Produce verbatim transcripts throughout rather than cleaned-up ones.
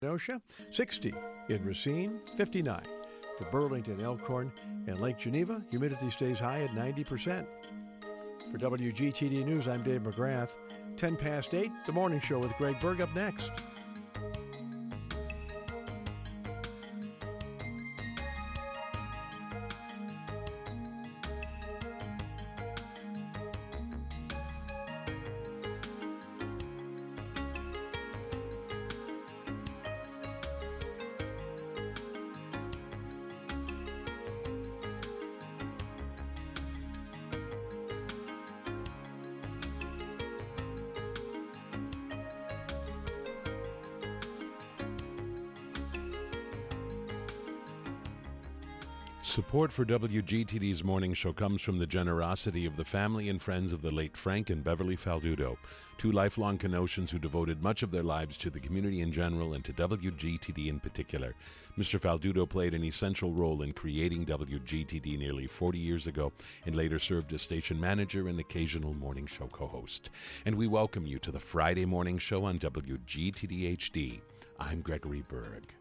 Kenosha, sixty in Racine, fifty-nine. For Burlington, Elkhorn, and Lake Geneva, humidity stays high at ninety percent. For W G T D News, I'm Dave McGrath. ten past eight, The Morning Show with Greg Berg up next. Support for W G T D's Morning Show comes from the generosity of the family and friends of the late Frank and Beverly Faldudo, two lifelong Kenosans who devoted much of their lives to the community in general and to W G T D in particular. Mister Faldudo played an essential role in creating W G T D nearly forty years ago and later served as station manager and occasional morning show co-host. And we welcome you to the Friday Morning Show on W G T D H D. I'm Gregory Berg.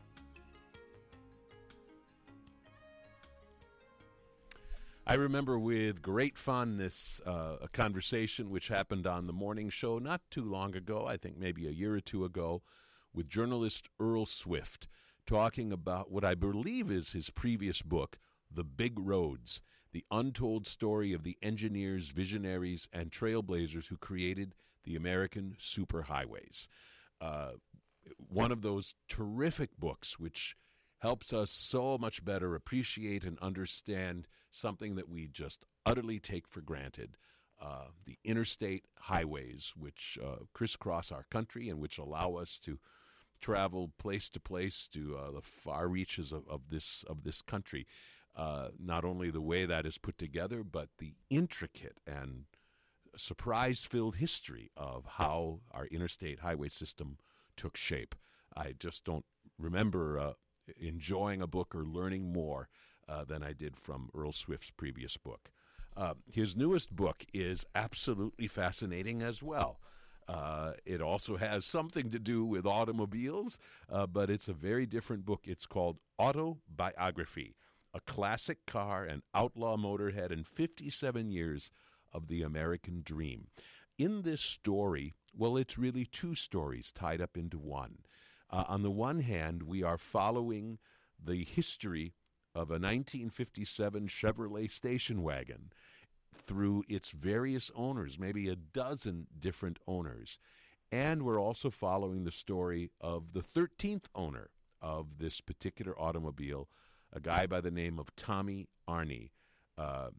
I remember with great fondness uh, a conversation which happened on the morning show not too long ago, I think maybe a year or two ago, with journalist Earl Swift, talking about what I believe is his previous book, The Big Roads, the untold story of the engineers, visionaries, and trailblazers who created the American superhighways. Uh, one of those terrific books which helps us so much better appreciate and understand something that we just utterly take for granted, uh, the interstate highways which uh, crisscross our country and which allow us to travel place to place to uh, the far reaches of, of this of this country. Uh, not only the way that is put together, but the intricate and surprise-filled history of how our interstate highway system took shape. I just don't remember uh, enjoying a book or learning more uh, than I did from Earl Swift's previous book. Uh, his newest book is absolutely fascinating as well. Uh, it also has something to do with automobiles, uh, but it's a very different book. It's called Autobiography, a classic car and outlaw motorhead in fifty-seven years of the American dream. In this story, well, it's really two stories tied up into one. Uh, on the one hand, we are following the history of a nineteen fifty-seven Chevrolet station wagon through its various owners, maybe a dozen different owners. And we're also following the story of the thirteenth owner of this particular automobile, a guy by the name of Tommy Arney, uh,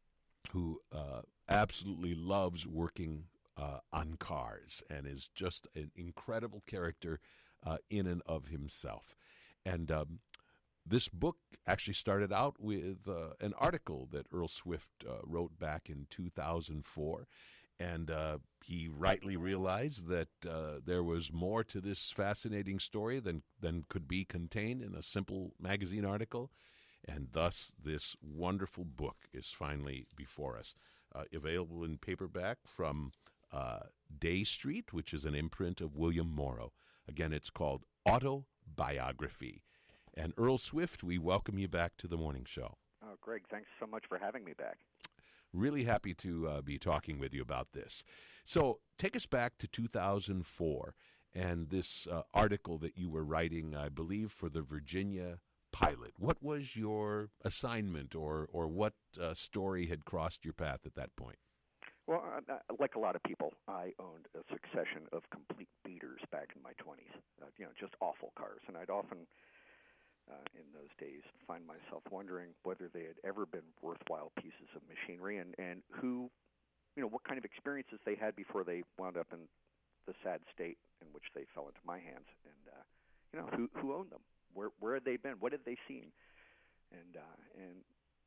who uh, absolutely loves working Uh, on cars and is just an incredible character uh, in and of himself. And um, this book actually started out with uh, an article that Earl Swift uh, wrote back in two thousand four. And uh, he rightly realized that uh, there was more to this fascinating story than, than could be contained in a simple magazine article. And thus, this wonderful book is finally before us, uh, available in paperback from Uh, Day Street, which is an imprint of William Morrow. Again, it's called Autobiography. And Earl Swift, we welcome you back to the morning show. Oh, Greg, thanks so much for having me back. Really happy to uh, be talking with you about this. So take us back to two thousand four and this uh, article that you were writing, I believe, for the Virginia Pilot. What was your assignment or, or what uh, story had crossed your path at that point? Well, uh, like a lot of people, I owned a succession of complete beaters back in my twenties, uh, you know, just awful cars. And I'd often, uh, in those days, find myself wondering whether they had ever been worthwhile pieces of machinery and, and who, you know, what kind of experiences they had before they wound up in the sad state in which they fell into my hands. And, uh, you know, who, who owned them? Where, where had they been? What had they seen? And, uh, and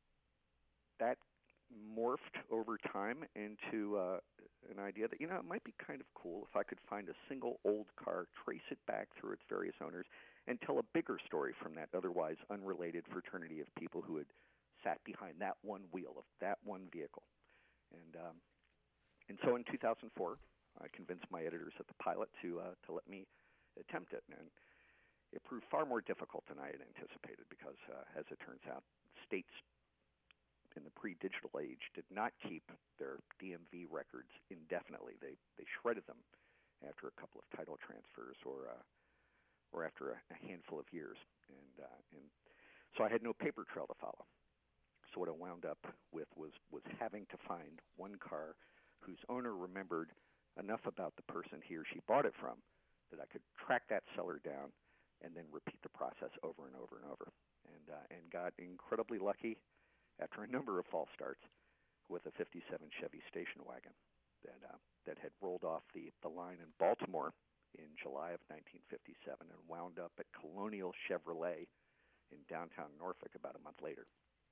that morphed over time into uh, an idea that, you know, it might be kind of cool if I could find a single old car, trace it back through its various owners, and tell a bigger story from that otherwise unrelated fraternity of people who had sat behind that one wheel of that one vehicle. And um, and so in two thousand four, I convinced my editors at the Pilot to uh, to let me attempt it. And it proved far more difficult than I had anticipated because, uh, as it turns out, states in the pre-digital age did not keep their D M V records indefinitely. They they shredded them after a couple of title transfers or uh, or after a, a handful of years, and uh, and so I had no paper trail to follow. So what I wound up with was was having to find one car whose owner remembered enough about the person he or she bought it from that I could track that seller down and then repeat the process over and over and over, and uh, and got incredibly lucky after a number of false starts with a fifty-seven Chevy station wagon that uh, that had rolled off the, the line in Baltimore in July of nineteen fifty-seven and wound up at Colonial Chevrolet in downtown Norfolk about a month later.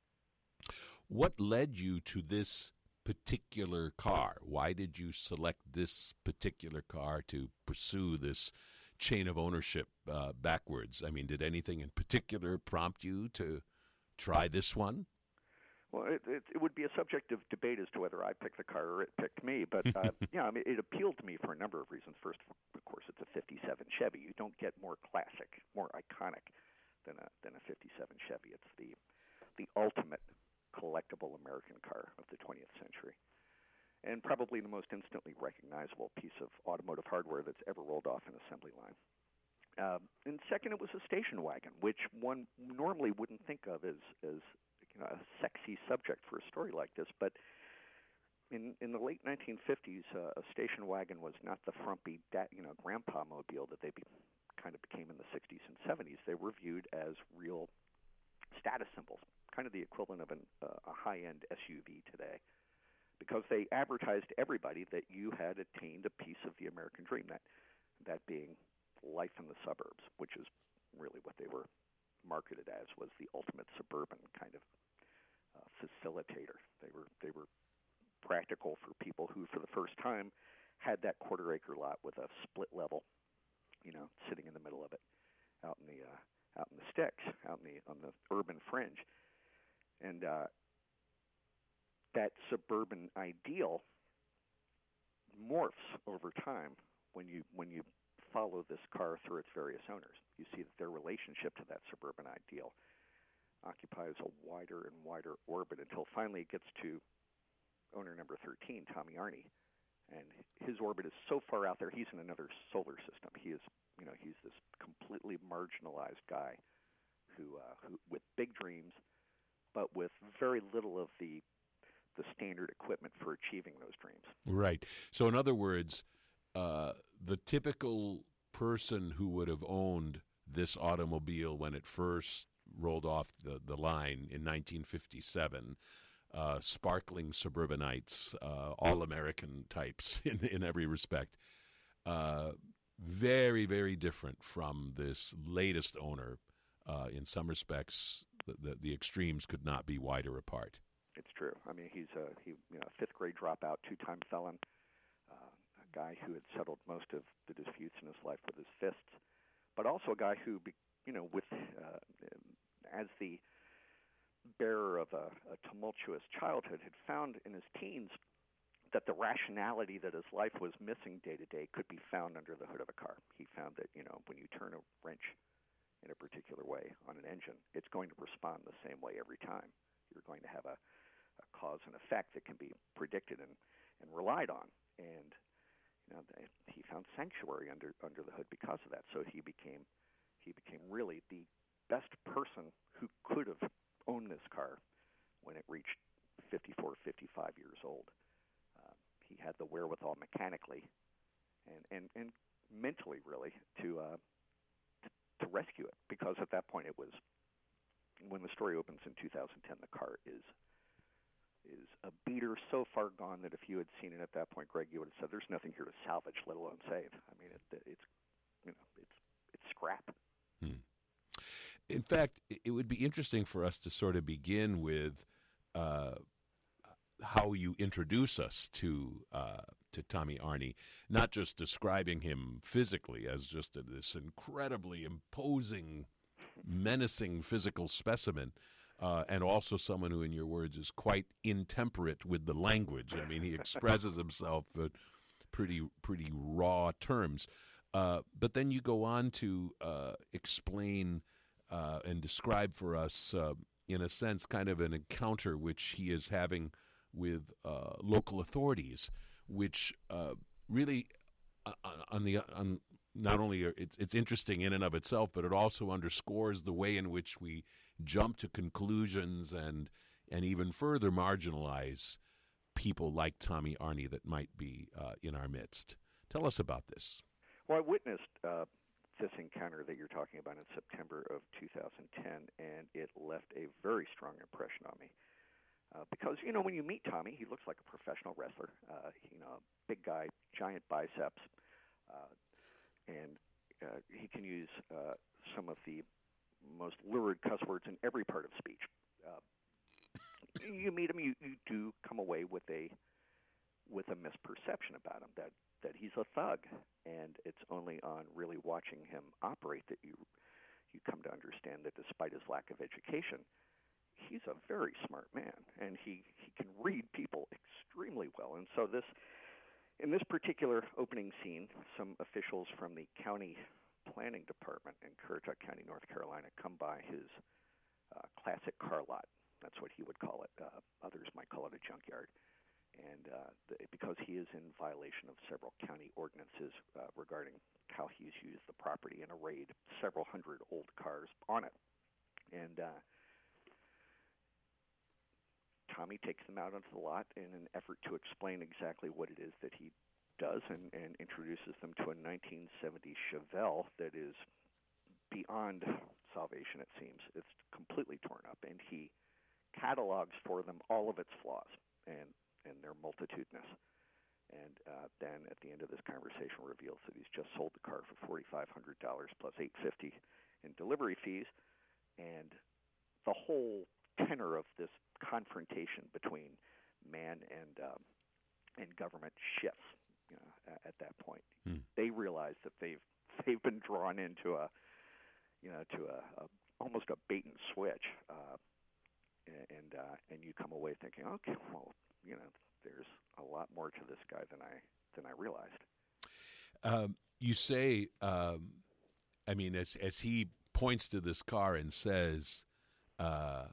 What led you to this particular car? Why did you select this particular car to pursue this chain of ownership uh, backwards? I mean, did anything in particular prompt you to try this one? Well, it, it, it would be a subject of debate as to whether I picked the car or it picked me. But, uh, yeah, I mean, it appealed to me for a number of reasons. First, of course, it's a fifty-seven Chevy. You don't get more classic, more iconic than a than a fifty-seven Chevy. It's the the ultimate collectible American car of the twentieth century, and probably the most instantly recognizable piece of automotive hardware that's ever rolled off an assembly line. Um, and second, it was a station wagon, which one normally wouldn't think of as as you know, a sexy subject for a story like this. But in in the late nineteen fifties, uh, a station wagon was not the frumpy, da- you know, grandpa mobile that they be, kind of became in the sixties and seventies. They were viewed as real status symbols, kind of the equivalent of an, uh, a high-end S U V today, because they advertised to everybody that you had attained a piece of the American dream, that that being life in the suburbs, which is really what they were marketed as, was the ultimate suburban kind of uh, facilitator. They were they were practical for people who, for the first time, had that quarter-acre lot with a split level, you know, sitting in the middle of it, out in the uh, out in the sticks, out in the on the urban fringe, and uh, that suburban ideal morphs over time when you when you follow this car through its various owners. You see that their relationship to that suburban ideal occupies a wider and wider orbit until finally it gets to owner number thirteen, Tommy Arney, and his orbit is so far out there. He's in another solar system. He is, you know, he's this completely marginalized guy who, uh, who with big dreams, but with very little of the the standard equipment for achieving those dreams. Right. So, in other words, uh, the typical person who would have owned this automobile when it first rolled off the, the line in nineteen fifty-seven, uh, sparkling suburbanites, uh, all-American types in, in every respect, uh, very, very different from this latest owner. Uh, in some respects, the, the, the extremes could not be wider apart. It's true. I mean, he's a he, you know, fifth grade dropout, two-time felon, uh, a guy who had settled most of the disputes in his life with his fists, but also a guy who, you know, with uh, as the bearer of a, a tumultuous childhood, had found in his teens that the rationality that his life was missing day to day could be found under the hood of a car. He found that, you know, when you turn a wrench in a particular way on an engine, it's going to respond the same way every time. You're going to have a, a cause and effect that can be predicted and, and relied on. And you know, he found sanctuary under under the hood because of that. So he became he became really the best person who could have owned this car when it reached fifty-four, fifty-five years old. Uh, he had the wherewithal mechanically and, and, and mentally, really, to, uh, to to rescue it. Because at that point, it was, when the story opens in two thousand ten, the car is is a beater so far gone that if you had seen it at that point, Greg, you would have said, "There's nothing here to salvage, let alone save." I mean, it, it's you know, it's it's scrap. Hmm. In fact, it would be interesting for us to sort of begin with uh, how you introduce us to uh, to Tommy Arney, not just describing him physically as just a, this incredibly imposing, menacing physical specimen, uh, and also someone who, in your words, is quite intemperate with the language. I mean, he expresses himself in pretty pretty raw terms. Uh, but then you go on to uh, explain uh, and describe for us, uh, in a sense, kind of an encounter which he is having with uh, local authorities, which uh, really, uh, on the on not only are, it's it's interesting in and of itself, but it also underscores the way in which we jump to conclusions and and even further marginalize people like Tommy Arney that might be uh, in our midst. Tell us about this. Well, I witnessed uh, this encounter that you're talking about in September of two thousand ten, and it left a very strong impression on me. Uh, because, you know, when you meet Tommy, he looks like a professional wrestler. Uh, you know, big guy, giant biceps, uh, and uh, he can use uh, some of the most lurid cuss words in every part of speech. Uh, you meet him, you, you do come away with a with a misperception about him, that, that he's a thug, and it's only on really watching him operate that you you come to understand that despite his lack of education, he's a very smart man, and he, he can read people extremely well. And so this, in this particular opening scene, some officials from the county planning department in Currituck County, North Carolina, come by his uh, classic car lot. That's what he would call it. Uh, others might call it a junkyard. And uh, the, because he is in violation of several county ordinances uh, regarding how he's used the property and arrayed several hundred old cars on it. And uh, Tommy takes them out onto the lot in an effort to explain exactly what it is that he does, and, and introduces them to a nineteen seventy Chevelle that is beyond salvation, it seems. It's completely torn up, and he catalogs for them all of its flaws and, and their multitudinous. And uh, then at the end of this conversation reveals that he's just sold the car for forty-five hundred dollars plus eight hundred fifty dollars in delivery fees, and the whole tenor of this confrontation between man and um, and government shifts. You know, at that point, hmm. they realize that they've they've been drawn into a you know to a, a almost a bait and switch, uh, and uh, and you come away thinking, okay, well, you know, there's a lot more to this guy than I than I realized. Um, you say, um, I mean, as as he points to this car and says, uh,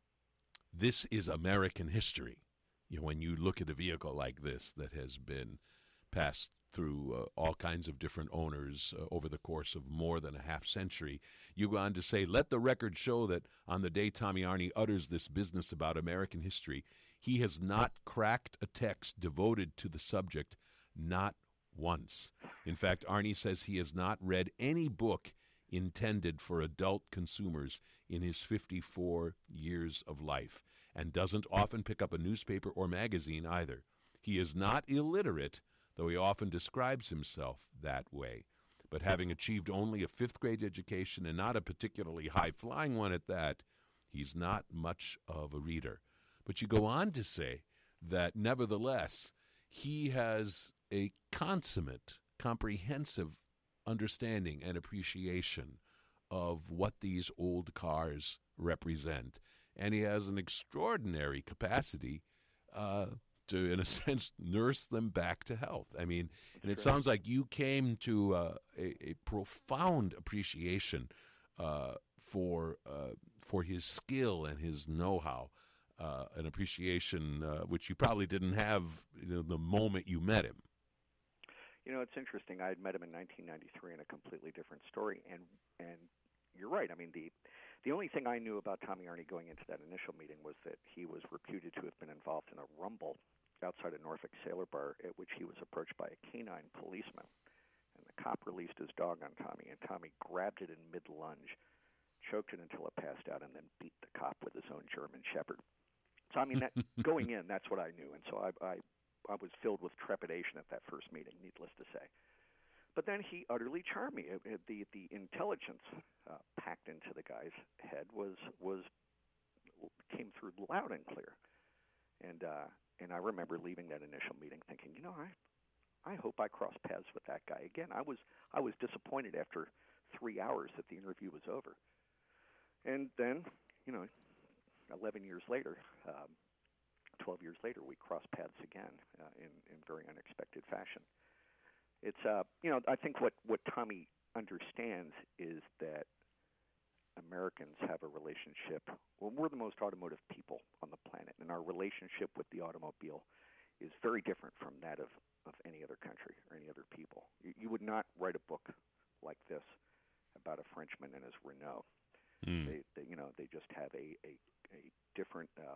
"This is American history." You know, when you look at a vehicle like this that has been passed through uh, all kinds of different owners uh, over the course of more than a half century, you go on to say, "Let the record show that on the day Tommy Arney utters this business about American history, he has not cracked a text devoted to the subject, not once. In fact, Arney says he has not read any book intended for adult consumers in his fifty-four years of life, and doesn't often pick up a newspaper or magazine either. He is not illiterate, though he often describes himself that way. But having achieved only a fifth-grade education, and not a particularly high-flying one at that, he's not much of a reader." But you go on to say that, nevertheless, he has a consummate, comprehensive understanding and appreciation of what these old cars represent. And he has an extraordinary capacity uh, to, in a sense, nurse them back to health. I mean, and it sounds like you came to uh, a, a profound appreciation uh, for uh, for his skill and his know-how, uh, an appreciation uh, which you probably didn't have, you know, the moment you met him. You know, it's interesting. I had met him in nineteen ninety-three in a completely different story, and and you're right. I mean, the the only thing I knew about Tommy Arney going into that initial meeting was that he was reputed to have been involved in a rumble outside of Norfolk Sailor Bar, at which he was approached by a canine policeman. And the cop released his dog on Tommy, and Tommy grabbed it in mid-lunge, choked it until it passed out, and then beat the cop with his own German Shepherd. So, I mean, that, going in, that's what I knew. And so I, I, I was filled with trepidation at that first meeting, needless to say. But then he utterly charmed me. It, it, the the intelligence uh, packed into the guy's head was was came through loud and clear. And uh, and I remember leaving that initial meeting thinking, you know, I I hope I cross paths with that guy again. I was I was disappointed after three hours that the interview was over. And then, you know, eleven years later, um, twelve years later, we crossed paths again uh, in in very unexpected fashion. It's uh, you know, I think what what Tommy understands is that Americans have a relationship. Well, we're the most automotive people on the planet, and our relationship with the automobile is very different from that of, of any other country or any other people. You, you would not write a book like this about a Frenchman and his Renault. Mm. They, they, you know, they just have a a, a different um,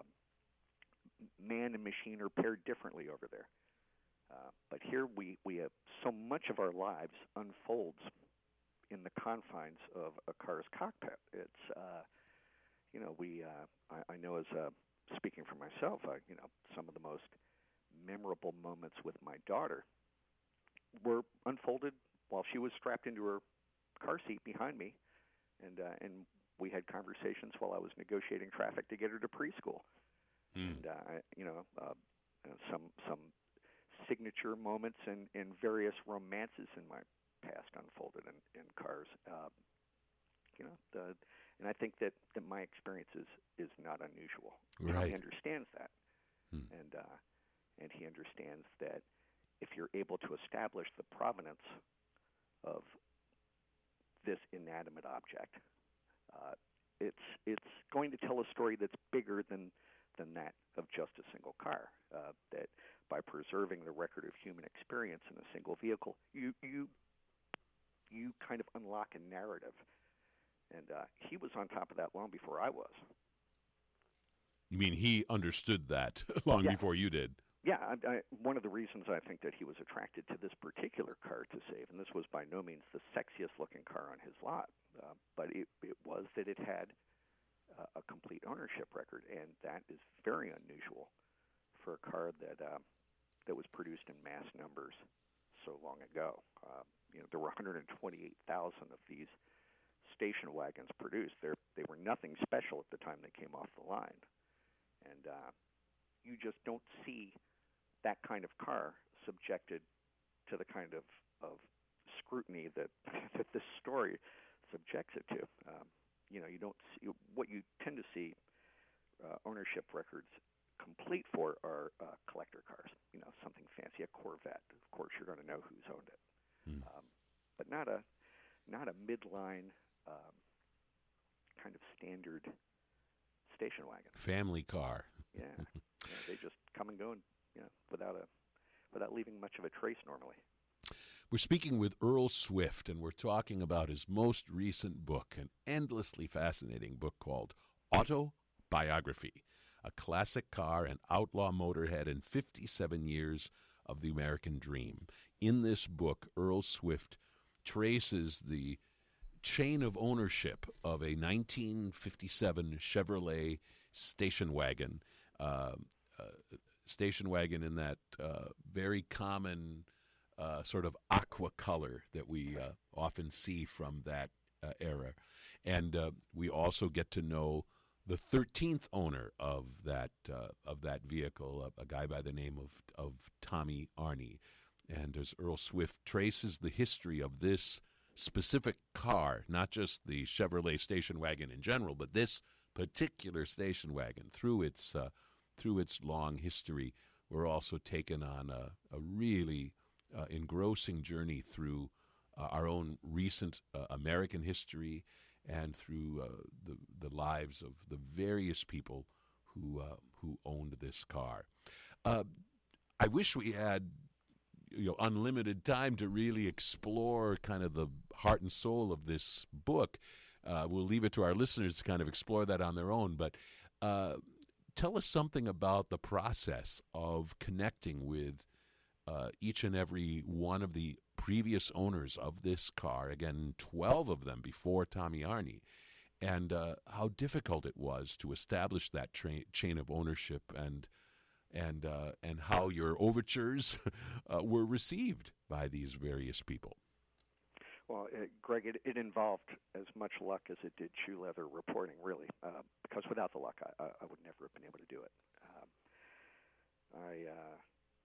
man and machine are paired differently over there. Uh, but here we we have so much of our lives unfolds in the confines of a car's cockpit. It's uh, you know we uh, I, I know as uh, speaking for myself, uh, you know some of the most memorable moments with my daughter were unfolded while she was strapped into her car seat behind me, and uh, and we had conversations while I was negotiating traffic to get her to preschool, Mm. and uh, I, you know uh, uh, some some signature moments and, and various romances in my past unfolded in, in cars. Uh, you know, the, and I think that, that my experience is, is not unusual. You know, Right. he understands that, Hmm. and uh, and he understands that if you're able to establish the provenance of this inanimate object, uh, it's it's going to tell a story that's bigger than than that of just a single car. Uh, that by preserving the record of human experience in a single vehicle, you you you kind of unlock a narrative. And uh, he was on top of that long before I was. You mean he understood that long Yeah. before you did? Yeah, I, I, one of the reasons I think that he was attracted to this particular car to save, and this was by no means the sexiest looking car on his lot, uh, but it, it was that it had uh, a complete ownership record, and that is very unusual for a car that uh, that was produced in mass numbers so long ago. Uh, you know, there were one hundred twenty-eight thousand of these station wagons produced. They're, they were nothing special at the time they came off the line, and uh, you just don't see that kind of car subjected to the kind of, of scrutiny that that this story subjects it to. Um, you know, you don't see what you tend to see uh, ownership records complete for are uh, collector cars. You know, something fancy, a Corvette. Of course, you're going to know who's owned it, Mm. um, but not a not a midline um, kind of standard station wagon. Family car. Yeah, you know, they just come and go, and you know, without a without leaving much of a trace normally. We're speaking with Earl Swift, and we're talking about his most recent book, an endlessly fascinating book called Autobiography, a classic car and outlaw motorhead in fifty-seven years of the American dream. In this book, Earl Swift traces the chain of ownership of a nineteen fifty-seven Chevrolet station wagon, uh, uh, station wagon in that uh, very common uh, sort of aqua color that we uh, often see from that uh, era. And uh, we also get to know the thirteenth owner of that uh, of that vehicle, a, a guy by the name of of Tommy Arney. And as Earl Swift traces the history of this specific car, not just the Chevrolet station wagon in general, but this particular station wagon through its uh, through its long history, we're also taken on a, a really uh, engrossing journey through uh, our own recent uh, American history and through uh, the the lives of the various people who uh, who owned this car. Uh, I wish we had you know unlimited time to really explore kind of the heart and soul of this book. Uh, we'll leave it to our listeners to kind of explore that on their own. But uh, tell us something about the process of connecting with uh, each and every one of the previous owners of this car, again, twelve of them before Tommy Arney, and uh, how difficult it was to establish that tra- chain of ownership, and and uh, and how your overtures uh, were received by these various people. Well, uh, Greg, it, it involved as much luck as it did shoe leather reporting, really, uh, because without the luck, I, I would never have been able to do it. Um, I uh,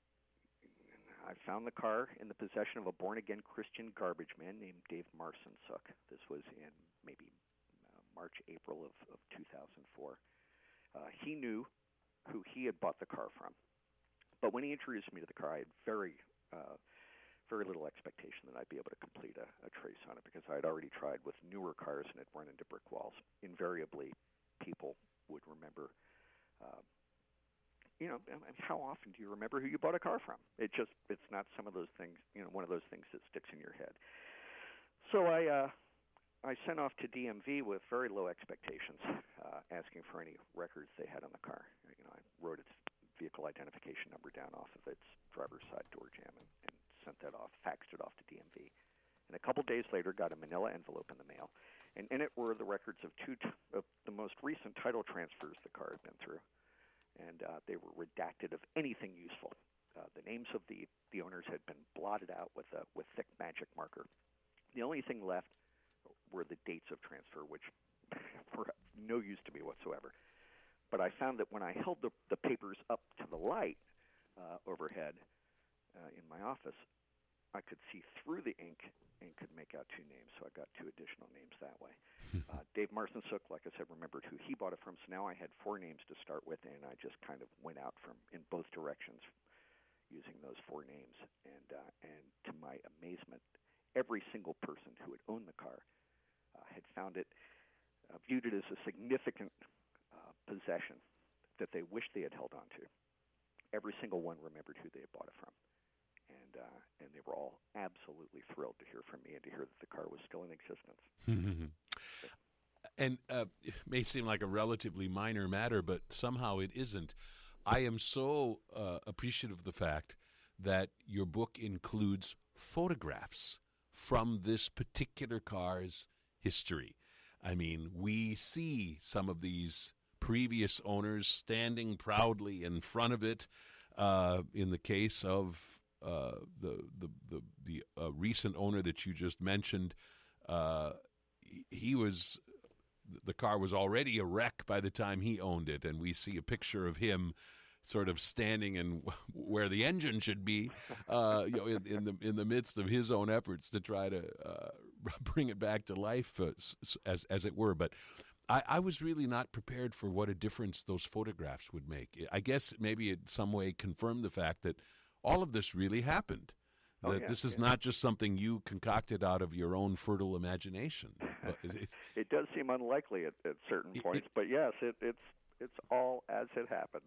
I found the car in the possession of a born-again Christian garbage man named Dave Marcinsuk. This was in maybe uh, March, April of, of two thousand four. Uh, he knew who he had bought the car from, but when he introduced me to the car, I had very uh, very little expectation that I'd be able to complete a, a trace on it because I'd already tried with newer cars and had run into brick walls. Invariably, people would remember, uh, you know, I mean, how often do you remember who you bought a car from? It just, it's not some of those things, you know, one of those things that sticks in your head. So I, uh, I sent off to D M V with very low expectations, uh, asking for any records they had on the car. You know, I wrote its vehicle identification number down off of its driver's side door jamb and, and sent that off, faxed it off to D M V. And a couple days later, got a manila envelope in the mail, and in it were the records of two t- of the most recent title transfers the car had been through, and uh, they were redacted of anything useful. Uh, the names of the, the owners had been blotted out with a with thick magic marker. The only thing left were the dates of transfer, which were of no use to me whatsoever. But I found that when I held the, the papers up to the light uh, overhead uh, in my office, I could see through the ink and could make out two names, so I got two additional names that way. uh, Dave Marcinsook, like I said, remembered who he bought it from, so now I had four names to start with, and I just kind of went out from in both directions using those four names. And uh, and to my amazement, every single person who had owned the car uh, had found it, uh, viewed it as a significant uh, possession that they wished they had held on to. Every single one remembered who they had bought it from. And uh, and they were all absolutely thrilled to hear from me and to hear that the car was still in existence. And uh, it may seem like a relatively minor matter, but somehow it isn't. I am so uh, appreciative of the fact that your book includes photographs from this particular car's history. I mean, we see some of these previous owners standing proudly in front of it. Uh, in the case of uh, the the the, the uh, recent owner that you just mentioned, uh, he, he was the car was already a wreck by the time he owned it, and we see a picture of him sort of standing in where the engine should be, uh, you know, in, in the in the midst of his own efforts to try to uh, bring it back to life, uh, as as it were. But I, I was really not prepared for what a difference those photographs would make. I guess maybe it some way confirmed the fact that all of this really happened. That oh, yeah, this is yeah. not just something you concocted out of your own fertile imagination. But it, it, it does seem unlikely at, at certain it, points, it, but yes, it, it's it's all as it happened.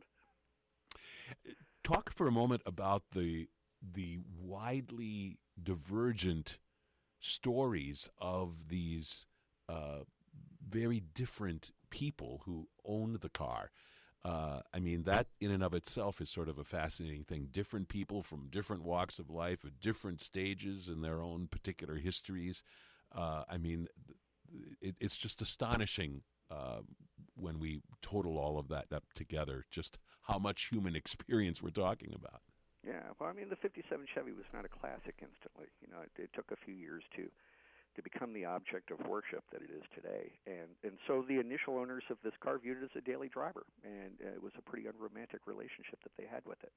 Talk for a moment about the the widely divergent stories of these uh, very different people who owned the car. Uh, I mean, that in and of itself is sort of a fascinating thing. Different people from different walks of life at different stages in their own particular histories. Uh, I mean, it, it's just astonishing uh, when we total all of that up together, just how much human experience we're talking about. Yeah, well, I mean, the fifty-seven Chevy was not a classic instantly. You know, it, it took a few years to to become the object of worship that it is today. And and so the initial owners of this car viewed it as a daily driver, and uh, it was a pretty unromantic relationship that they had with it.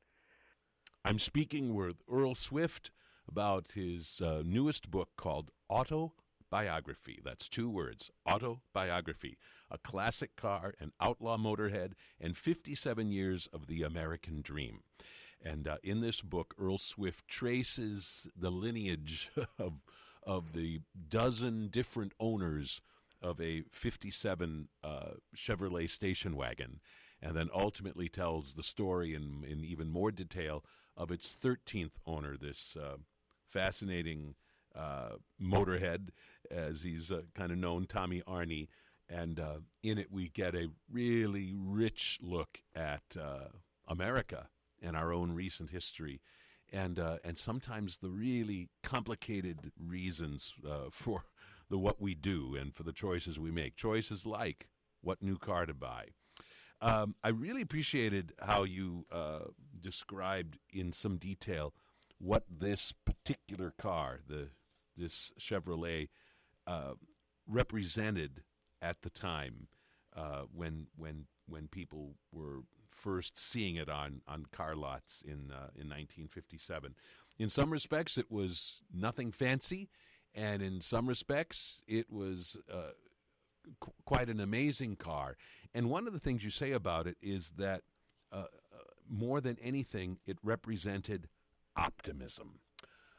I'm speaking with Earl Swift about his uh, newest book called Autobiography. That's two words, Autobiography, a classic car, an outlaw motorhead, and fifty-seven years of the American dream. And uh, in this book, Earl Swift traces the lineage of of the dozen different owners of a fifty-seven uh, Chevrolet station wagon, and then ultimately tells the story in, in even more detail of its thirteenth owner, this uh, fascinating uh, motorhead, as he's uh, kind of known, Tommy Arney. And uh, in it, we get a really rich look at uh, America and our own recent history. And uh, and sometimes the really complicated reasons uh, for the what we do and for the choices we make. Choices like what new car to buy. Um, I really appreciated how you uh, described in some detail what this particular car, the this Chevrolet, uh, represented at the time uh, when when when people were first seeing it on, on car lots in uh, in nineteen fifty-seven. In some respects, it was nothing fancy, and in some respects, it was uh, qu- quite an amazing car. And one of the things you say about it is that uh, uh, more than anything, it represented optimism.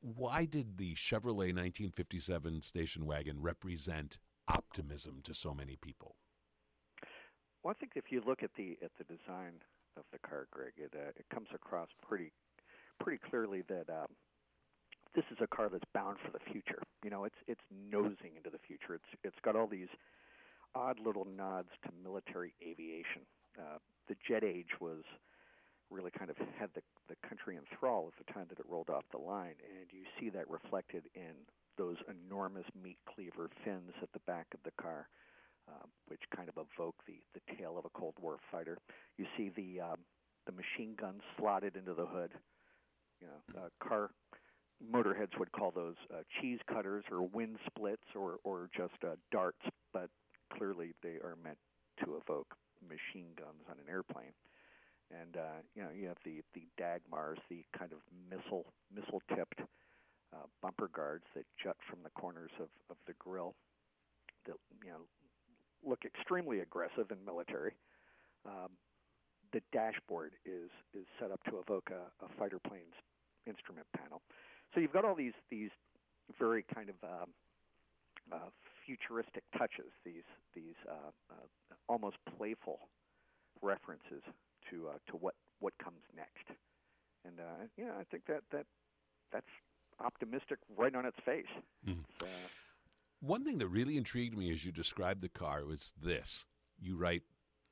why did the Chevrolet nineteen fifty-seven station wagon represent optimism to so many people? Well, I think if you look at the at the design of the car, Greg, it uh, it comes across pretty pretty clearly that um, this is a car that's bound for the future. You know, it's it's nosing into the future. It's it's got all these odd little nods to military aviation. Uh, the jet age was really kind of had the the country in thrall at the time that it rolled off the line, and you see that reflected in those enormous meat cleaver fins at the back of the car, uh, which kind of evoke the, the tail of a Cold War fighter. You see the um, the machine guns slotted into the hood. You know, uh, car motorheads would call those uh, cheese cutters or wind splits or or just uh, darts, but clearly they are meant to evoke machine guns on an airplane. And uh, you know, you have the the Dagmars, the kind of missile missile tipped uh, bumper guards that jut from the corners of, of the grille that, you know, look extremely aggressive and military. Um, the dashboard is is set up to evoke a, a fighter plane's instrument panel. So you've got all these these very kind of um, uh, futuristic touches, these these uh, uh, almost playful references to uh, to what, what comes next. And uh, you know, I think that, that that's optimistic right on its face. Mm. It's, uh, One thing that really intrigued me as you described the car was this. You write,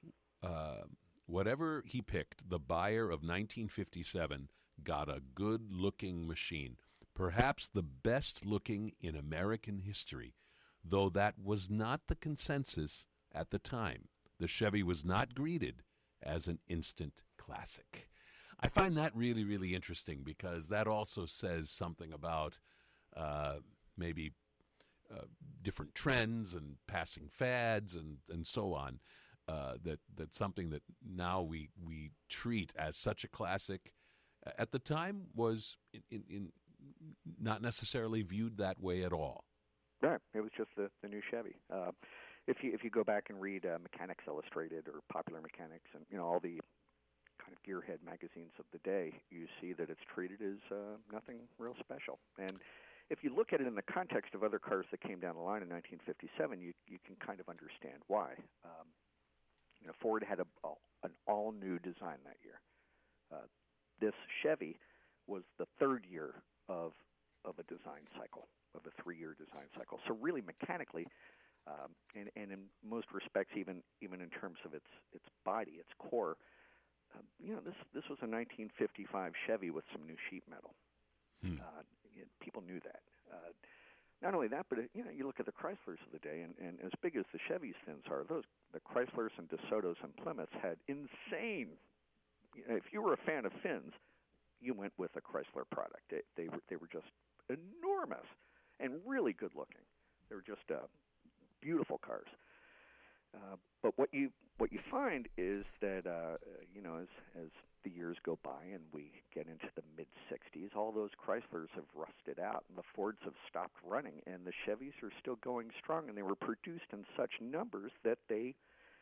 uh, whatever he picked, the buyer of nineteen fifty-seven got a good-looking machine, perhaps the best-looking in American history, though that was not the consensus at the time. The Chevy was not greeted as an instant classic. I find that really, really interesting because that also says something about uh, maybe uh, different trends and passing fads and, and so on, uh, that that's something that now we, we treat as such a classic at the time was in, in, in not necessarily viewed that way at all. Right. It was just the, the new Chevy. Uh, if you if you go back and read uh, Mechanics Illustrated or Popular Mechanics and, you know, all the kind of gearhead magazines of the day, you see that it's treated as uh, nothing real special. And if you look at it in the context of other cars that came down the line in nineteen fifty-seven, you you can kind of understand why. Um, you know, Ford had a, a an all-new design that year. Uh, this Chevy was the third year of of a design cycle, of a three-year design cycle. So really, mechanically, um, and, and in most respects, even even in terms of its its body, its core, uh, you know, this this was a nineteen fifty-five Chevy with some new sheet metal. Hmm. Uh, it, people knew that. Uh, not only that, but it, you know, you look at the Chryslers of the day, and, and as big as the Chevys fins are, those the Chryslers and DeSotos and Plymouths had insane. You know, if you were a fan of fins, you went with a Chrysler product. They, they were they were just enormous and really good looking. They were just uh, beautiful cars. Uh, but what you what you find is that uh, you know, as as the years go by and we get into the mid sixties, all those Chryslers have rusted out and the Fords have stopped running, and the Chevys are still going strong, and they were produced in such numbers that they,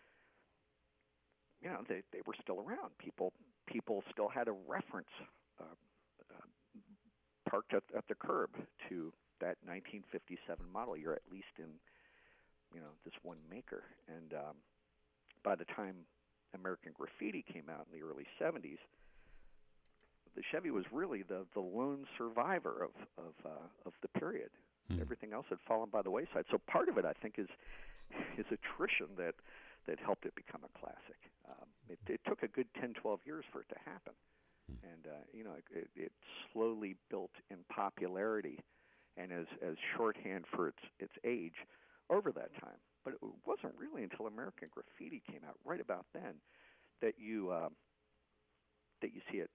you know, they they were still around. People people still had a reference uh, uh, parked at, at the curb to that nineteen fifty-seven model year, at least in, you know, this one maker. And um, by the time American Graffiti came out in the early seventies, the Chevy was really the, the lone survivor of of, uh, of the period. Hmm. Everything else had fallen by the wayside. So part of it, I think, is is attrition that that helped it become a classic. Um, it, it took a good ten, twelve years for it to happen. Hmm. And, uh, you know, it, it slowly built in popularity and as, as shorthand for its its age over that time. But it wasn't really until American Graffiti came out right about then that you uh, that you see it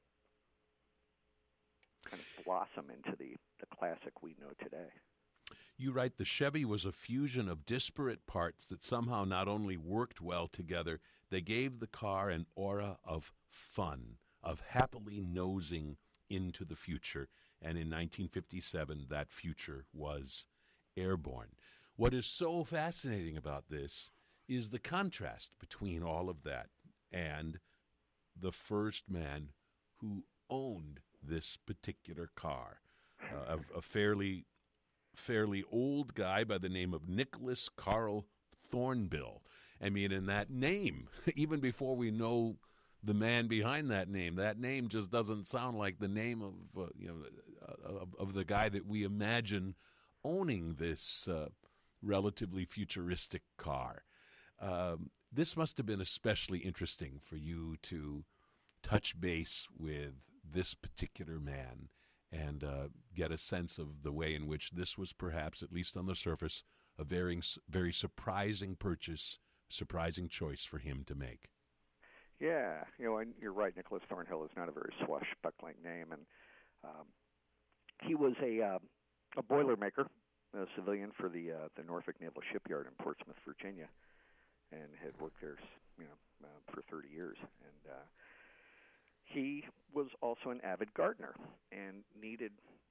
kind of blossom into the, the classic we know today. You write, the Chevy was a fusion of disparate parts that somehow not only worked well together, they gave the car an aura of fun, of happily nosing into the future. And in nineteen fifty-seven, that future was airborne. What is so fascinating about this is the contrast between all of that and the first man who owned this particular car. uh, a, a fairly fairly old guy by the name of Nicholas Carl Thornbill. I mean, in that name, even before we know the man behind that name, that name just doesn't sound like the name of uh, you know uh, of, of the guy that we imagine owning this uh, relatively futuristic car. Um, this must have been especially interesting for you to touch base with this particular man and uh, get a sense of the way in which this was perhaps, at least on the surface, a very, very surprising purchase, surprising choice for him to make. Yeah, you know, and you're right. Nicholas Thornhill is not a very swashbuckling name, and um, he was a uh, a boilermaker, a civilian for the uh, the Norfolk Naval Shipyard in Portsmouth, Virginia, and had worked there, you know, uh, for thirty years. And uh, he was also an avid gardener and needed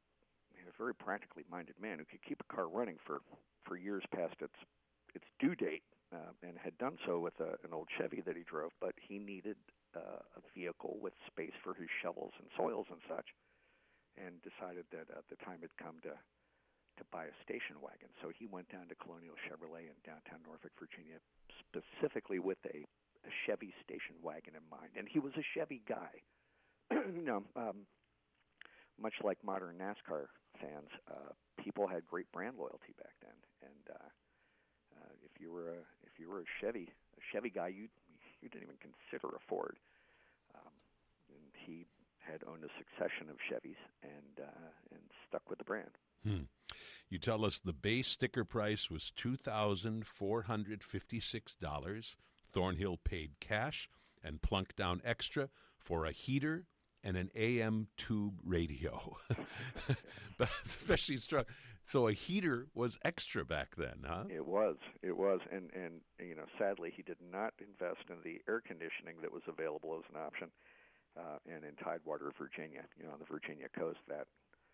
a very practically minded man who could keep a car running for, for years past its its due date, uh, and had done so with a, an old Chevy that he drove. But he needed uh, a vehicle with space for his shovels and soils and such, and decided that uh, the time had come to to buy a station wagon. So he went down to Colonial Chevrolet in downtown Norfolk, Virginia, specifically with a, a Chevy station wagon in mind. And he was a Chevy guy. you know, um, much like modern NASCAR fans, uh, people had great brand loyalty back then. And uh, uh, if you were a if you were a Chevy a Chevy guy, you you didn't even consider a Ford. Um, and he had owned a succession of Chevys and uh, and stuck with the brand. Hmm. You tell us the base sticker price was two thousand four hundred fifty-six dollars. Thornhill paid cash and plunked down extra for a heater and an A M tube radio. But especially struck. So a heater was extra back then, huh? It was. It was. And, and, you know, sadly, he did not invest in the air conditioning that was available as an option. Uh, and in Tidewater, Virginia, you know, on the Virginia coast, that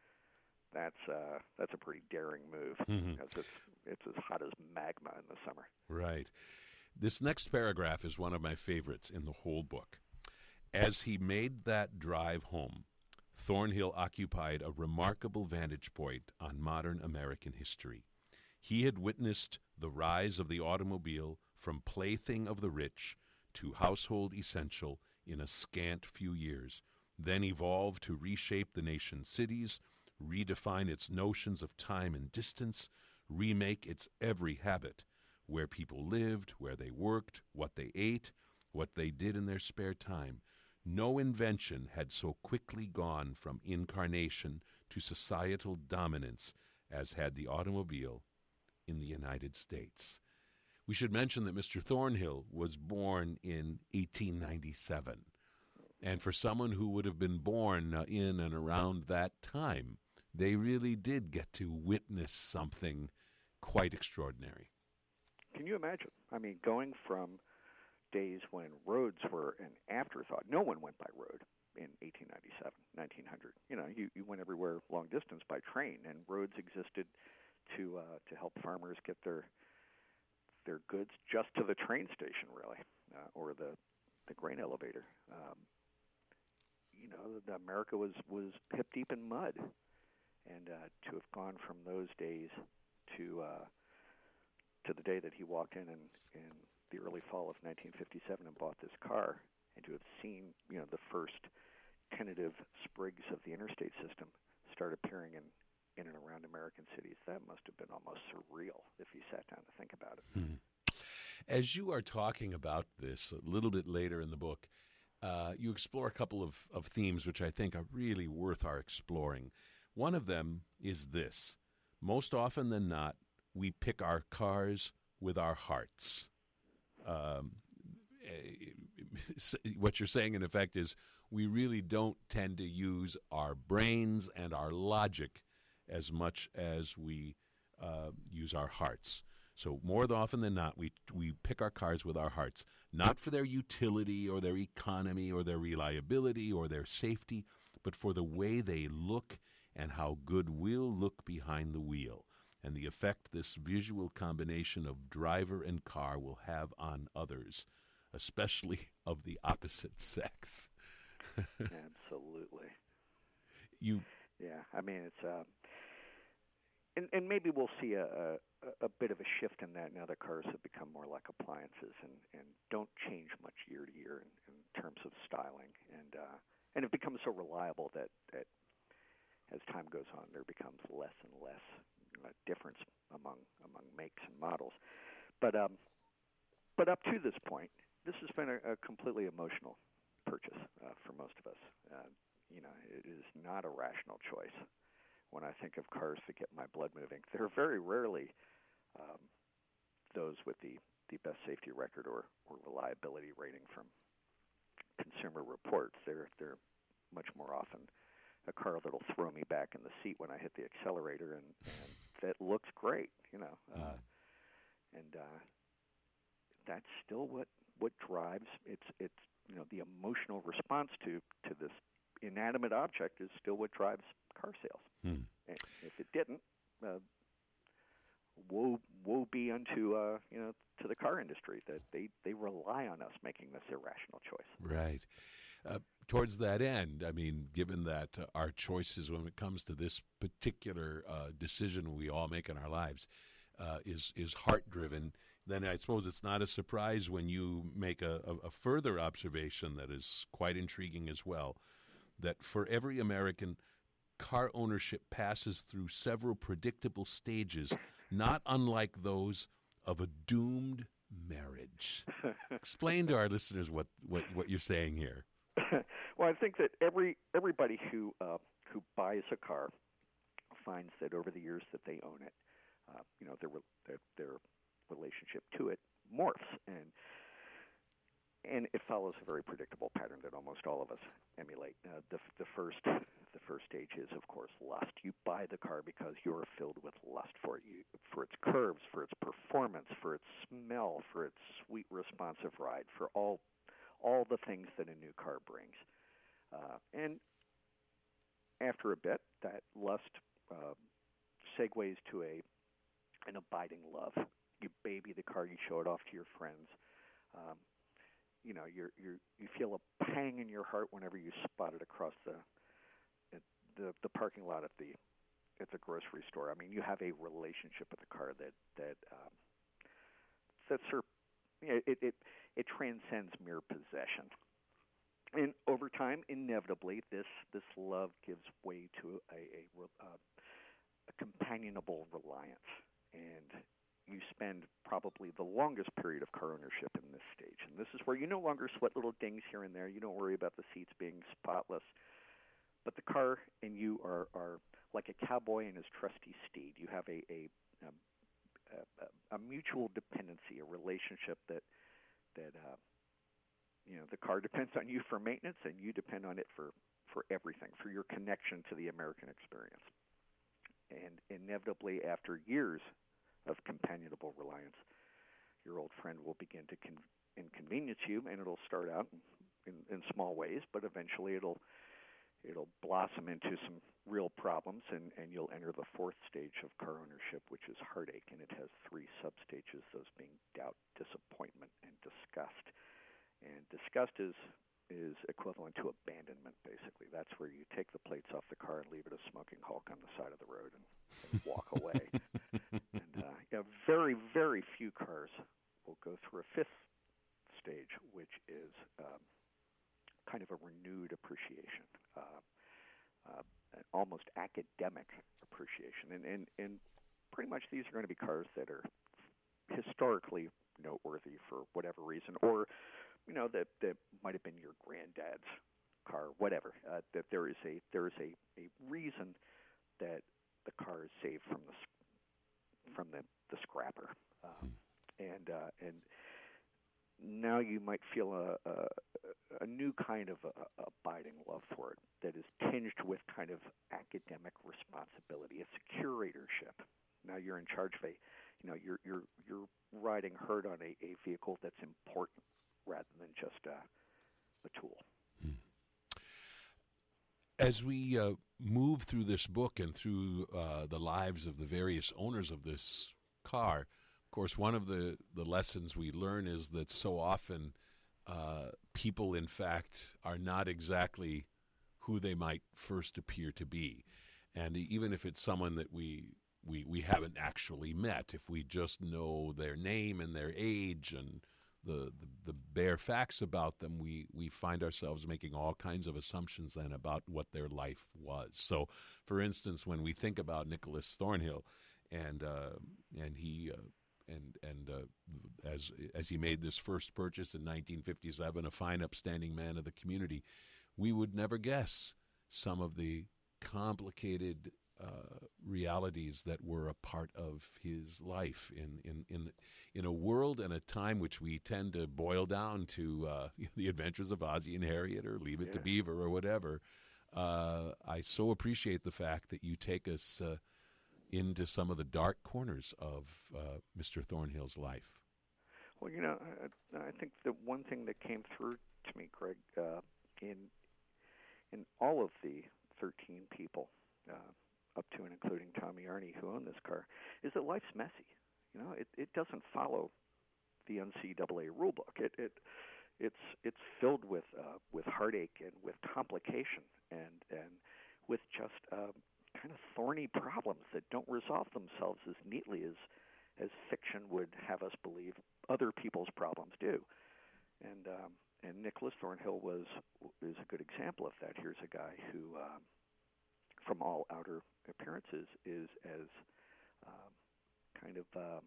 that's uh, that's a pretty daring move, mm-hmm. because it's it's as hot as magma in the summer. Right. This next paragraph is one of my favorites in the whole book. As he made that drive home, Thornhill occupied a remarkable vantage point on modern American history. He had witnessed the rise of the automobile from plaything of the rich to household essential in a scant few years, then evolved to reshape the nation's cities, redefine its notions of time and distance, remake its every habit, where people lived, where they worked, what they ate, what they did in their spare time. No invention had so quickly gone from incarnation to societal dominance as had the automobile in the United States. We should mention that Mister Thornhill was born in eighteen ninety-seven. And for someone who would have been born uh, in and around that time, they really did get to witness something quite extraordinary. Can you imagine? I mean, going from days when roads were an afterthought. No one went by road in eighteen ninety-seven, nineteen hundred. You know, you, you went everywhere long distance by train, and roads existed to uh, to help farmers get their their goods just to the train station, really, uh, or the the grain elevator. Um, you know, the, America was was hip deep in mud, and uh, to have gone from those days to uh, to the day that he walked in in, in the early fall of nineteen fifty-seven and bought this car, and to have seen, you know, the first tentative sprigs of the interstate system start appearing in, in and around American cities, that must have been almost surreal if he sat down to think about it. Hmm. As you are talking about this a little bit later in the book, uh, you explore a couple of, of themes which I think are really worth our exploring. One of them is this: most often than not, we pick our cars with our hearts. Um, what you're saying, in effect, is we really don't tend to use our brains and our logic as much as we uh, use our hearts. So more often than not, we we pick our cars with our hearts, not for their utility or their economy or their reliability or their safety, but for the way they look and how good we'll look behind the wheel, and the effect this visual combination of driver and car will have on others, especially of the opposite sex. Absolutely. You yeah. I mean, it's uh, and and maybe we'll see a, a a bit of a shift in that now that cars have become more like appliances and and don't change much year to year in, in terms of styling, and uh, and it becomes so reliable that that as time goes on, there becomes less and less uh, difference among among makes and models. But um, but up to this point, this has been a, a completely emotional purchase uh, for most of us. Uh, you know, it is not a rational choice. When I think of cars that get my blood moving, they're very rarely um, those with the, the best safety record or, or reliability rating from Consumer Reports. They're they're much more often a car that'll throw me back in the seat when I hit the accelerator, and, and that looks great, you know. Uh, Mm. and uh, that's still what, what drives it's it's you know the emotional response to, to this inanimate object is still what drives car sales. Hmm. And if it didn't, uh, woe woe be unto uh, you know to the car industry that they, they rely on us making this irrational choice. Right. Uh, towards that end, I mean, given that uh, our choices when it comes to this particular uh, decision we all make in our lives uh, is is heart-driven, then I suppose it's not a surprise when you make a, a, a further observation that is quite intriguing as well, that for every American, car ownership passes through several predictable stages, not unlike those of a doomed marriage. Explain to our listeners what, what, what you're saying here. Well, I think that every everybody who uh, who buys a car finds that over the years that they own it, uh, you know, their, their their relationship to it morphs, and and it follows a very predictable pattern that almost all of us emulate. Uh, the the first the first stage is, of course, lust. You buy the car because you're filled with lust for it, you, for its curves, for its performance, for its smell, for its sweet, responsive ride, for all all the things that a new car brings. Uh, and after a bit, that lust uh, segues to a an abiding love. You baby the car, you show it off to your friends. Um, you know, you're, you're, you feel a pang in your heart whenever you spot it across the the, the parking lot at the at the grocery store. I mean, you have a relationship with the car that that um, that's sur- you know, it, it it transcends mere possession. And over time, inevitably, this this love gives way to a a, a, a companionable reliance, and you spend probably the longest period of car ownership in this stage. And this is where you no longer sweat little dings here and there. You don't worry about the seats being spotless. But the car and you are, are like a cowboy and his trusty steed. You have a a, a, a, a mutual dependency, a relationship that that uh, you know the car depends on you for maintenance, and you depend on it for, for everything, for your connection to the American experience. And inevitably, after years of companionable reliance, your old friend will begin to con- inconvenience you, and it'll start out in, in, in small ways, but eventually it'll it'll blossom into some real problems, and, and you'll enter the fourth stage of car ownership, which is heartache, and it has three sub-stages, those being doubt, disappointment, and disgust. And disgust is is equivalent to abandonment, basically. That's where you take the plates off the car and leave it a smoking hulk on the side of the road and, and walk away. And uh, you know, very, very few cars will go through a fifth stage, which is um, kind of a renewed appreciation, uh, uh, an almost academic appreciation. And, and, and pretty much these are going to be cars that are historically noteworthy for whatever reason, or you know, that, that might have been your granddad's car, whatever. Uh, that there is a there is a, a reason that the car is saved from the from the, the scrapper, um, and uh, and now you might feel a a, a new kind of a, a abiding love for it that is tinged with kind of academic responsibility. It's a curatorship. Now you're in charge of a, you know, you're you're you're riding herd on a, a vehicle that's important, rather than just uh, a tool. As we uh, move through this book and through uh, the lives of the various owners of this car, of course, one of the, the lessons we learn is that so often uh, people, in fact, are not exactly who they might first appear to be. And even if it's someone that we we we haven't actually met, if we just know their name and their age and the the, the bare facts about them, we we find ourselves making all kinds of assumptions then about what their life was. So, for instance, when we think about Nicholas Thornhill, and uh, and he. Uh, And and uh, as as he made this first purchase in nineteen fifty-seven, a fine, upstanding man of the community, we would never guess some of the complicated uh, realities that were a part of his life in in in in a world and a time which we tend to boil down to uh, the Adventures of Ozzie and Harriet, or Leave It Yeah. to Beaver, or whatever. Uh, I so appreciate the fact that you take us Uh, into some of the dark corners of uh, Mister Thornhill's life. Well, you know, I, I think the one thing that came through to me, Greg, uh, in in all of the thirteen people, uh, up to and including Tommy Arney, who owned this car, is that life's messy. You know, it, it doesn't follow the N C double A rule book. It it it's it's filled with uh, with heartache and with complication and and with just uh, kind of thorny problems that don't resolve themselves as neatly as as fiction would have us believe other people's problems do. And um, and Nicholas Thornhill was is a good example of that. Here's a guy who, um, from all outer appearances, is as um, kind of uh,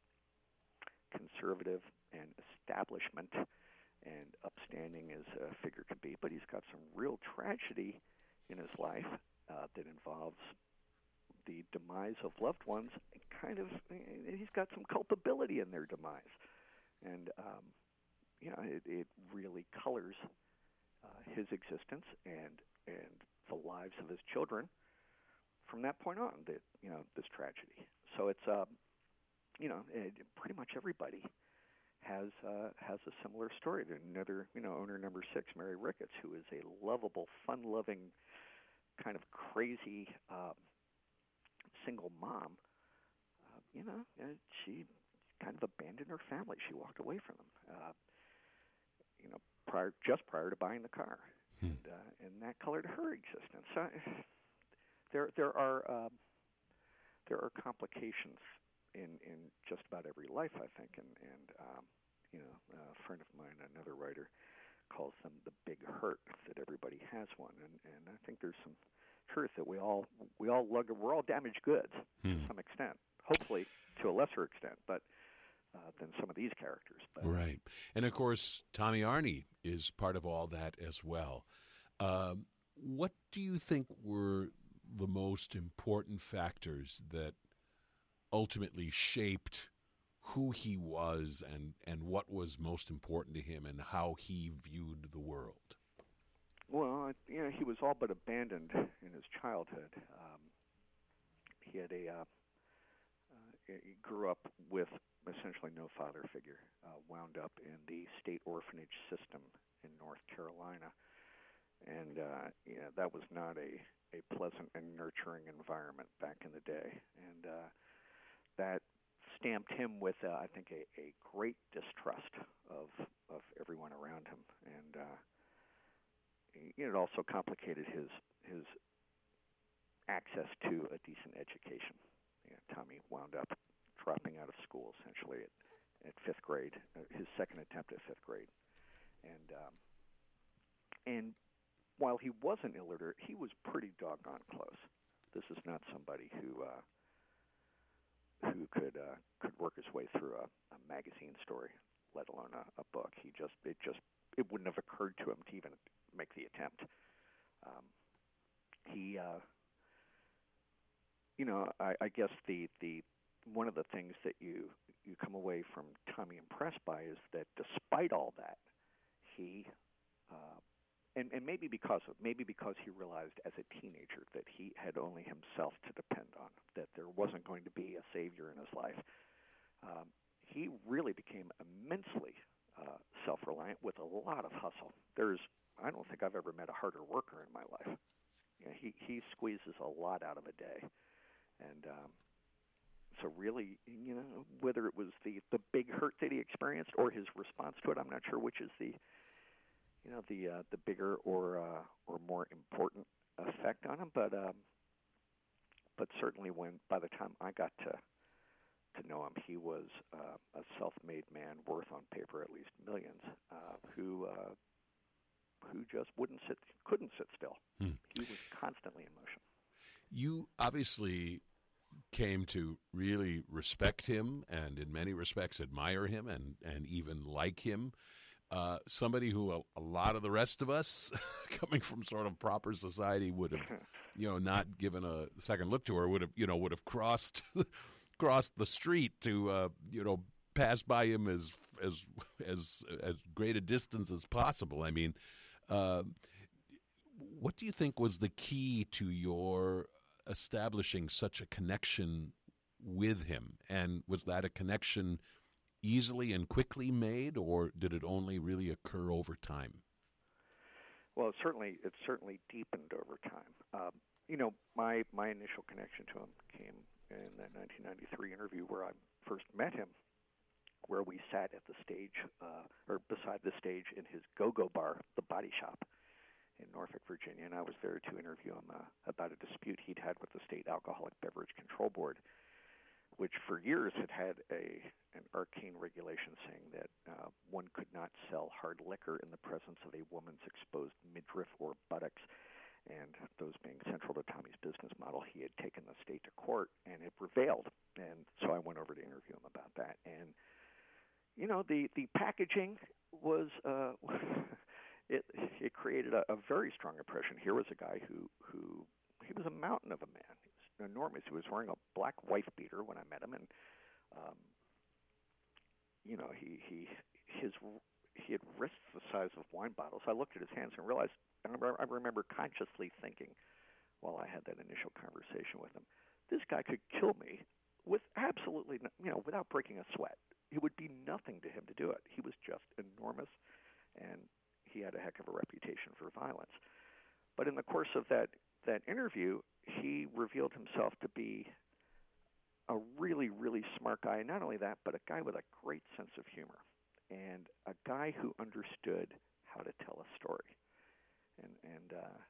conservative and establishment and upstanding as a figure can be, but he's got some real tragedy in his life uh, that involves the demise of loved ones. And kind of, he's got some culpability in their demise, and um, you know, it, it really colors uh, his existence and and the lives of his children from that point on. That you know, this tragedy. So it's uh, you know, it, pretty much everybody has uh, has a similar story. There's another, you know, owner number six, Mary Ricketts, who is a lovable, fun-loving, kind of crazy um, single mom. Uh, you know, uh, she kind of abandoned her family. She walked away from them. Uh, you know, prior just prior to buying the car, Hmm. and uh, and that colored her existence. So there there are um, there are complications in in just about every life, I think, and and um, you know, a friend of mine, another writer, calls them the big hurt, that everybody has one, and and I think there's some truth that we all we all lug we're all damaged goods Hmm. to some extent, hopefully to a lesser extent, but uh, than some of these characters. But, Right. And, of course, Tommy Arney is part of all that as well. Um, what do you think were the most important factors that ultimately shaped who he was and, and what was most important to him and how he viewed the world? Well, you know, he was all but abandoned in his childhood. Um, he had a uh, uh, he grew up with essentially no father figure. Uh, wound up in the state orphanage system in North Carolina, and uh, you know, that was not a a pleasant and nurturing environment back in the day, and uh, that stamped him with, uh, I think, a, a great distrust of of everyone around him, and uh, it also complicated his his access to a decent education. You know, Tommy wound up dropping out of school essentially at, at fifth grade, uh, his second attempt at fifth grade, and um, and while he wasn't illiterate, he was pretty doggone close. This is not somebody who uh, who could uh, could work his way through a, a magazine story, let alone a, a book. He just it just it wouldn't have occurred to him to even make the attempt. Um, he, uh, you know, I, I guess the, the one of the things that you you come away from Tommy impressed by is that despite all that, he uh, and and maybe because of maybe because he realized as a teenager that he had only himself to depend on, that there wasn't going to be a savior in his life. Um, he really became immensely uh, self-reliant with a lot of hustle. There's I don't think I've ever met a harder worker in my life. You know, he he squeezes a lot out of a day, and um, so really, you know, whether it was the, the big hurt that he experienced or his response to it, I'm not sure which is the, you know, the uh, the bigger or uh, or more important effect on him. But um, but certainly when by the time I got to to know him, he was uh, a self-made man worth on paper at least millions, uh, who uh, who just wouldn't sit, couldn't sit still. Hmm. He was constantly in motion. You obviously came to really respect him and in many respects admire him and, and even like him. Uh, somebody who a, a lot of the rest of us coming from sort of proper society would have, you know, not given a second look to, or would have, you know, would have crossed crossed the street to, uh, you know, pass by him as as as as great a distance as possible. I mean, uh, what do you think was the key to your establishing such a connection with him? And was that a connection easily and quickly made, or did it only really occur over time? Well, it certainly it certainly deepened over time. Um, you know, my my initial connection to him came in that nineteen ninety-three interview where I first met him, where we sat at the stage, uh, or beside the stage in his go-go bar, the Body Shop, in Norfolk, Virginia, and I was there to interview him uh, about a dispute he'd had with the State Alcoholic Beverage Control Board, which for years had had a an arcane regulation saying that uh, one could not sell hard liquor in the presence of a woman's exposed midriff or buttocks. And those being central to Tommy's business model, he had taken the state to court, and it prevailed. And so I went over to interview him about that. And, you know, the, the packaging was, uh, it it created a, a very strong impression. Here was a guy who, who, he was a mountain of a man. He was enormous. He was wearing a black wife beater when I met him. And, um, you know, he, he, his, he had wrists the size of wine bottles. I looked at his hands and realized, I remember consciously thinking while I had that initial conversation with him, this guy could kill me with absolutely, you know, without breaking a sweat. It would be nothing to him to do it. He was just enormous, and he had a heck of a reputation for violence. But in the course of that, that interview, he revealed himself to be a really, really smart guy. And not only that, but a guy with a great sense of humor and a guy who understood how to tell a story. And, and uh,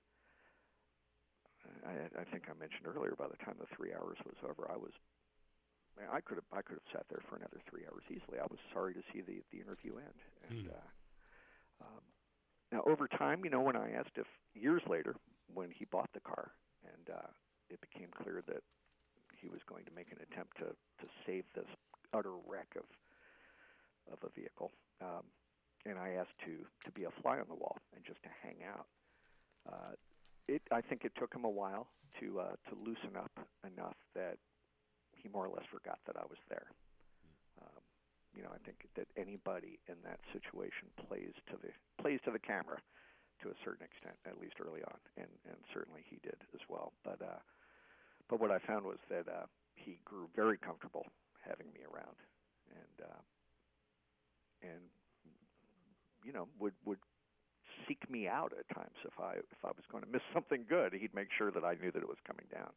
I, I think I mentioned earlier, by the time the three hours was over, I was, I could have, I could have sat there for another three hours easily. I was sorry to see the, the interview end. And mm. uh, um, now, over time, you know, when I asked if years later, when he bought the car, and uh, it became clear that he was going to make an attempt to, to save this utter wreck of of a vehicle, um, and I asked to to be a fly on the wall and just to hang out. Uh, it, I think it took him a while to uh, to loosen up enough that he more or less forgot that I was there. Um, you know, I think that anybody in that situation plays to the plays to the camera to a certain extent, at least early on, and, and certainly he did as well. But uh, but what I found was that uh, he grew very comfortable having me around, and uh, and you know would would. seek me out at times if I if I was going to miss something good. He'd make sure that I knew that it was coming down.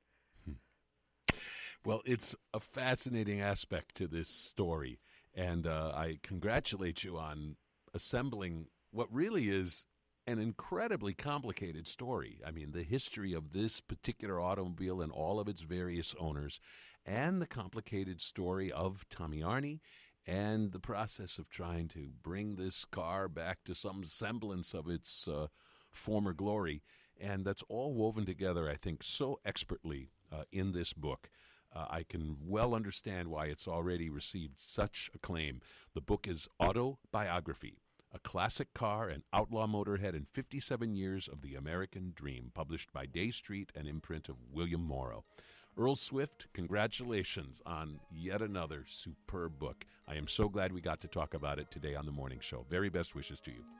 Well, it's a fascinating aspect to this story, and uh, I congratulate you on assembling what really is an incredibly complicated story. I mean, the history of this particular automobile and all of its various owners, and the complicated story of Tommy Arney, and the process of trying to bring this car back to some semblance of its uh, former glory. And that's all woven together, I think, so expertly uh, in this book. Uh, I can well understand why it's already received such acclaim. The book is Autobiography, A Classic Car and Outlaw Motorhead in fifty-seven Years of the American Dream, published by Day Street and imprint of William Morrow. Earl Swift, congratulations on yet another superb book. I am so glad we got to talk about it today on The Morning Show. Very best wishes to you.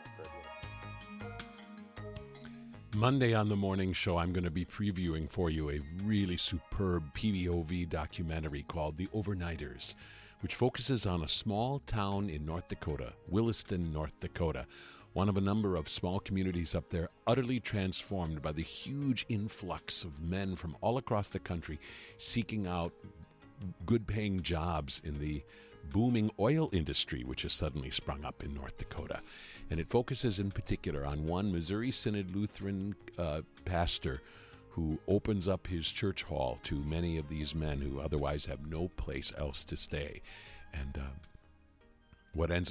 Monday on The Morning Show, I'm going to be previewing for you a really superb P B O V documentary called The Overnighters, which focuses on a small town in North Dakota, Williston, North Dakota, one of a number of small communities up there utterly transformed by the huge influx of men from all across the country seeking out good-paying jobs in the booming oil industry, which has suddenly sprung up in North Dakota. And it focuses in particular on one Missouri Synod Lutheran uh, pastor who opens up his church hall to many of these men who otherwise have no place else to stay. And um, what ends